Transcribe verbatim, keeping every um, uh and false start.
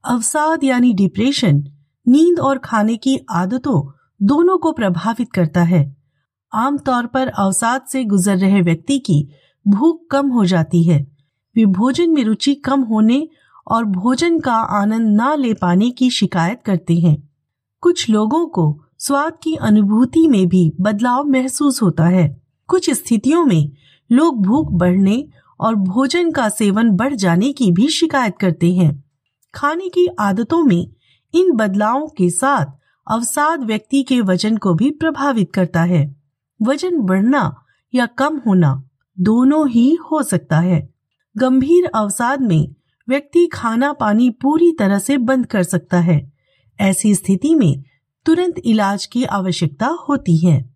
अवसाद यानी डिप्रेशन नींद और खाने की आदतों दोनों को प्रभावित करता है। आमतौर पर अवसाद से गुजर रहे व्यक्ति की भूख कम हो जाती है। वे भोजन में रुचि कम होने और भोजन का आनंद ना ले पाने की शिकायत करते हैं। कुछ लोगों को स्वाद की अनुभूति में भी बदलाव महसूस होता है। कुछ स्थितियों में लोग भूख बढ़ने और भोजन का सेवन बढ़ जाने की भी शिकायत करते हैं। खाने की आदतों में इन बदलावों के साथ अवसाद व्यक्ति के वजन को भी प्रभावित करता है। वजन बढ़ना या कम होना दोनों ही हो सकता है। गंभीर अवसाद में व्यक्ति खाना पानी पूरी तरह से बंद कर सकता है। ऐसी स्थिति में तुरंत इलाज की आवश्यकता होती है।